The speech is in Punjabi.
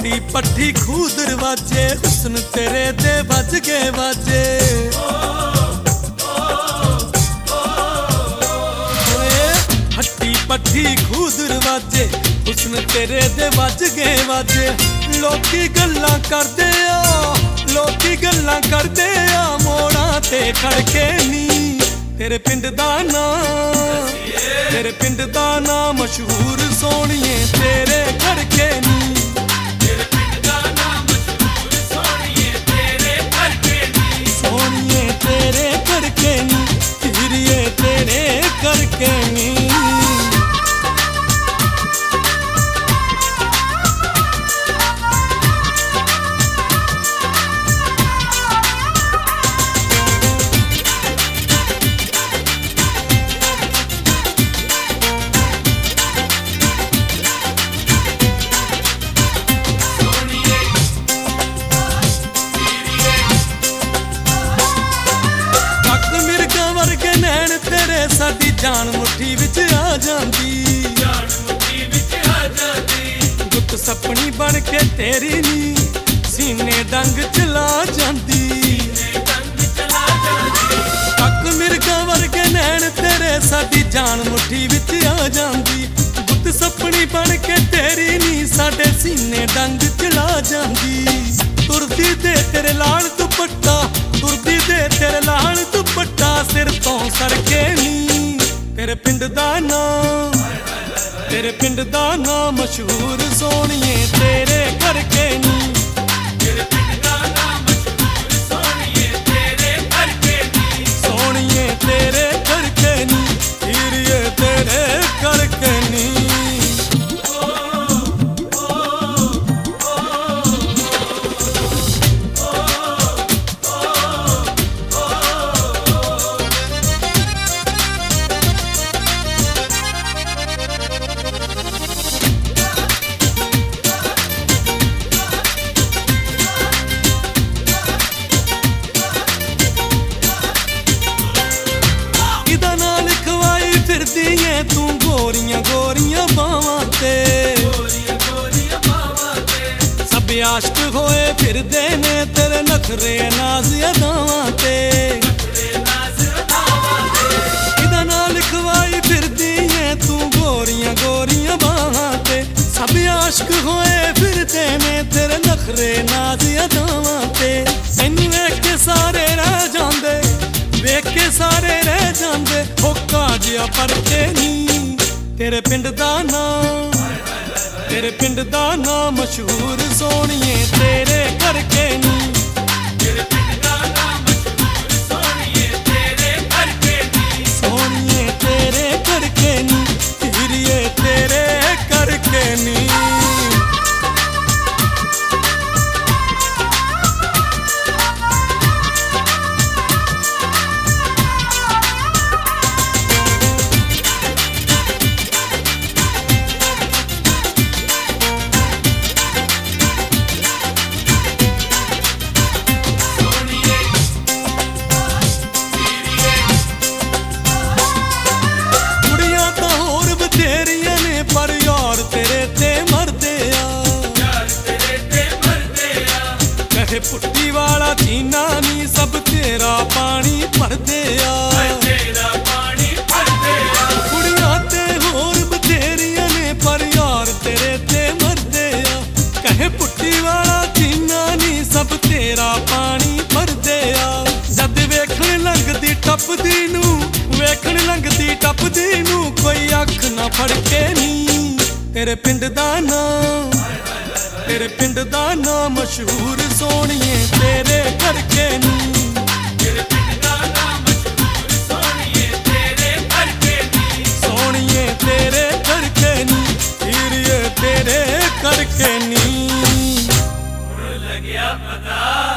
ਹੱਟੀ ਪੱਠੀ ਖੂਹ ਦਰਵਾਜੇ ਹੁਸਨ ਤੇਰੇ ਦੇ ਵੱਜ ਗਏ ਵਾਜੇ ਹੱਟੀ ਪੱਠੀ ਖੂਹ ਦਰਵਾਜੇ ਹੁਸਨ ਤੇਰੇ ਦੇ ਵੱਜ ਗਏ ਵਾਜੇ ਲੋਕੀ ਗੱਲਾਂ ਕਰਦੇ ਆ ਮੋੜਾਂ ਤੇ ਖੜਕੇ ਨੀ ਤੇਰੇ ਪਿੰਡ ਦਾ ਨਾਂ ਮਸ਼ਹੂਰ ਸੋਹਣੀਏ ਤੇਰੇ ਖੜਕੇ ਨੀ ਤੇਰੇ ਪਿੰਡ ਦਾ ਨਾਂ ਮਸ਼ਹੂਰ ਸੋਹਣੀਏ ਤੇਰੇ ਖੜਕੇ ਨੀ ਸੋਹਣੀਏ ਤੇਰੇ ਖੜਕੇ ਨੀ ਹੀਰੀਏ ਤੇਰੇ ਖੜਕੇ ਨੀ ਸਾਡੀ ਜਾਨ ਮੁੱਠੀ ਵਿੱਚ ਆ ਜਾਂਦੀ ਗੁੱਤ ਸਪਣੀ ਬਣ ਕੇ ਤੇਰੀ ਨੀ ਸੀਨੇ ਡੰਗ ਚਲਾ ਜਾਂਦੀ ਅੱਖ ਮਿਰਗਾਂ ਵਰਗੇ ਨੈਣ ਤੇਰੇ ਸਾਡੀ ਜਾਨ ਮੁੱਠੀ ਵਿੱਚ ਆ ਜਾਂਦੀ ਗੁੱਤ ਸਪਣੀ ਬਣ ਕੇ ਤੇਰੀ ਨੀ ਸਾਡੇ ਸੀਨੇ ਡੰਗ ਚਲਾ ਜਾਂਦੀ ਤੁਰਦੀ ਦੇ ਤੇਰੇ ਲਾਲ ਦੁਪੱਟਾ ਸਿਰ ਤੋਂ ਸਰਕੇ ਨੀ ਤੇਰੇ ਪਿੰਡ ਦਾ ਨਾਂ ਮਸ਼ਹੂਰ ਸੋਹਣੀਏ ਤੇਰੇ ਕਰਕੇ ਨੀ ਤੇਰੇ ਪਿੰਡ ਦਾ ਨਾਂ ਮਸ਼ਹੂਰ ਸੋਹਣੀਏ ਤੇਰੇ ਕਰਕੇ ਨੀ ਸੋਹਣੀਏ ਤੇਰੇ ਕਰਕੇ ਨੀ ਹੀਰੀਏ ਤੇਰੇ ਕਰਕੇ ਨੀ ਤੂੰ ਗੋਰੀਆਂ ਬਾਵਾਂ ਤੇ ਸਭ ਆਸ਼ਕ ਹੋਏ ਫਿਰਦੇ ਨੇ ਤੇਰੇ ਨਖਰੇ ਨਾਜ਼ ਅਦਾਵਾਂ ਤੇ ਕਿਹਦਾ ਨਾਂ ਲਿਖਵਾਈ ਫਿਰਦੀ ਏ ਤੂੰ ਗੋਰੀਆਂ ਬਾਵਾਂ ਤੇ ਸਭ ਆਸ਼ਕ ਹੋਏ ਫਿਰਦੇ ਨੇ ਤੇਰੇ ਨਖਰੇ ਨਾਜ਼ ਅਦਾਵਾਂ ਤੇ ਤੈਨੂੰ ਵੇਖ ਕੇ ਸਾਰੇ ਰਹਿ ਜਾਂਦੇ ਹੋਕਾ ਜਿਹਾ ਪਰਤੇ ਨੀ ਤੇਰੇ ਪਿੰਡ ਦਾ ਨਾਂ ਮਸ਼ਹੂਰ ਸੋਹਣੀਏ ਤੇਰੇ ਕਰਕੇ ਨੀ ਤੇਰੇ ਪਿੰਡ ਦਾ ਨਾਂ ਮਸ਼ਹੂਰ ਸੋਹਣੀਏ ਤੇਰੇ ਕਰਕੇ ਨੀ ਸੋਹਣੀਏ ਤੇਰੇ ਕਰਕੇ ਨੀ ਹੀਰੀਏ ਤੇਰੇ ਕਰਕੇ ਨੀ ਪਰ ਯਾਰ ਤੇਰੇ ਤੇ ਮਰਦੇ ਆ ਕਹੇ ਪੁੱਟੀ ਵਾਲਾ ਚੀਨਾ ਨੀ ਸਭ ਤੇਰਾ ਪਾਣੀ ਭਰਦੇ ਆ ਕੁੜੀਆਂ ਤੇ ਹੋਰ ਬਥੇਰੀਆਂ ਨੇ ਪਰ ਯਾਰ ਤੇਰੇ ਤੇ ਮਰਦੇ ਆ ਕਹੇ ਪੁੱਟੀ ਵਾਲਾ ਚੀਨਾ ਨੀ ਸਭ ਤੇਰਾ ਪਾਣੀ ਭਰਦੇ ਆ ਜਦ ਵੇਖਣ ਲੰਘਦੀ ਟੱਪਦੀ ਨੂੰ ਕੋਈ ਅੱਖ ਨਾ ਫੜਕੇ ਨੀ ਤੇਰੇ ਪਿੰਡ ਦਾ ਨਾਂ ਮਸ਼ਹੂਰ ਸੋਹਣੀਏ ਤੇਰੇ ਕਰਕੇ ਨੀ ਤੇਰੇ ਪਿੰਡ ਦਾ ਨਾਂ ਮਸ਼ਹੂਰ ਸੋਹਣੀਏ ਤੇਰੇ ਕਰਕੇ ਨੀ ਸੋਹਣੀਏ ਤੇਰੇ ਕਰਕੇ ਨੀ ਹੀਰੀਏ ਤੇਰੇ ਕਰਕੇ ਨੀ ਲੱਗਿਆ ਪਤਾ